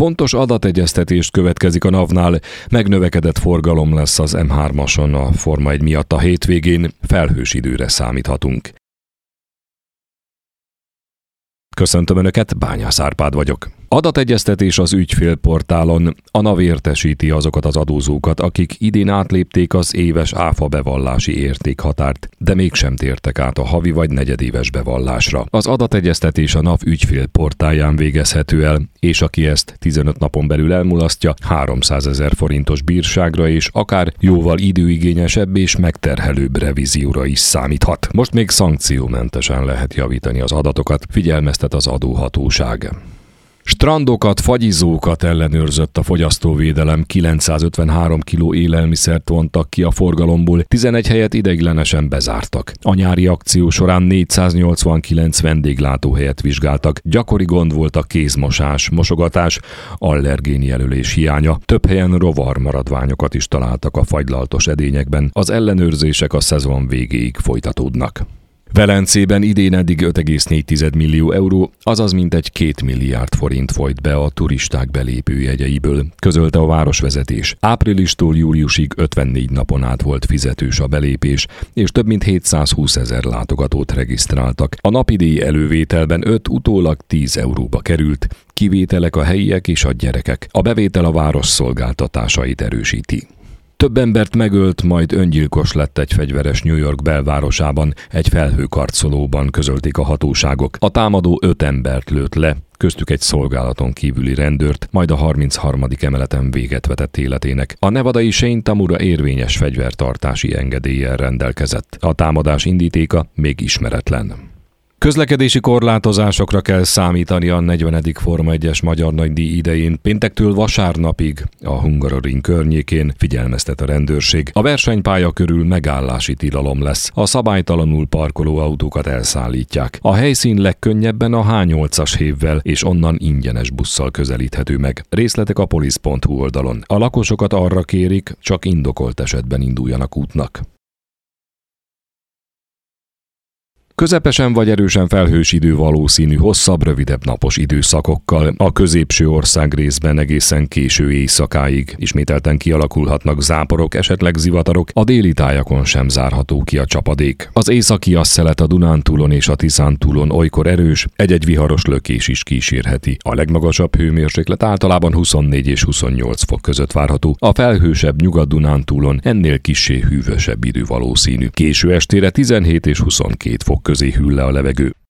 Fontos adategyeztetés következik a NAV-nál, megnövekedett forgalom lesz az M3-ason a Forma 1 miatt a hétvégén, felhős időre számíthatunk. Köszöntöm Önöket, Bányász Árpád vagyok. Adategyeztetés az ügyfélportálon. A NAV értesíti azokat az adózókat, akik idén átlépték az éves áfa bevallási értékhatárt, de mégsem tértek át a havi vagy negyedéves bevallásra. Az adategyeztetés a NAV ügyfélportálján végezhető el, és aki ezt 15 napon belül elmulasztja, 300 000 forintos bírságra és akár jóval időigényesebb és megterhelőbb revízióra is számíthat. Most még szankciómentesen lehet javítani az adatokat, figyelmeztet az adóhatóság. Strandokat, fagyizókat ellenőrzött a fogyasztóvédelem, 953 kg élelmiszert vontak ki a forgalomból, 11 helyet ideiglenesen bezártak. A nyári akció során 489 vendéglátóhelyet vizsgáltak, gyakori gond volt a kézmosás, mosogatás, allergénjelölés hiánya, több helyen rovarmaradványokat is találtak a fagylaltos edényekben, az ellenőrzések a szezon végéig folytatódnak. Velencében idén eddig 5,4 millió euró, azaz mintegy 2 milliárd forint folyt be a turisták belépőjegyeiből, közölte a városvezetés. Áprilistól júliusig 54 napon át volt fizetős a belépés, és több mint 720 000 látogatót regisztráltak. A napi díj elővételben 5, utólag 10 euróba került, kivételek a helyiek és a gyerekek. A bevétel a város szolgáltatásait erősíti. Több embert megölt, majd öngyilkos lett egy fegyveres New York belvárosában, egy felhőkarcolóban, közölték a hatóságok. A támadó 5 embert lőtt le, köztük egy szolgálaton kívüli rendőrt, majd a 33. emeleten véget vetett életének. A nevadai Shane Tamura érvényes fegyvertartási engedéllyel rendelkezett. A támadás indítéka még ismeretlen. Közlekedési korlátozásokra kell számítani a 40. Forma 1-es Magyar Nagydíj idején, péntektől vasárnapig a Hungaroring környékén, figyelmeztet a rendőrség. A versenypálya körül megállási tilalom lesz. A szabálytalanul parkoló autókat elszállítják. A helyszín legkönnyebben a H8-as hévvel és onnan ingyenes busszal közelíthető meg. Részletek a polisz.hu oldalon. A lakosokat arra kérik, csak indokolt esetben induljanak útnak. Közepesen vagy erősen felhős idő valószínű hosszabb, rövidebb napos időszakokkal. A középső országrészben egészen késő éjszakáig ismételten kialakulhatnak záporok, esetleg zivatarok, a déli tájakon sem zárható ki a csapadék. Az északi asszelet a Dunántúlon és a Tiszántúlon olykor erős, egy-egy viharos lökés is kísérheti. A legmagasabb hőmérséklet általában 24 és 28 fok között várható. A felhősebb Nyugat-Dunántúlon ennél kissé hűvösebb idő valószínű. Késő estére 17 és 22 fok közé hűl le a levegő.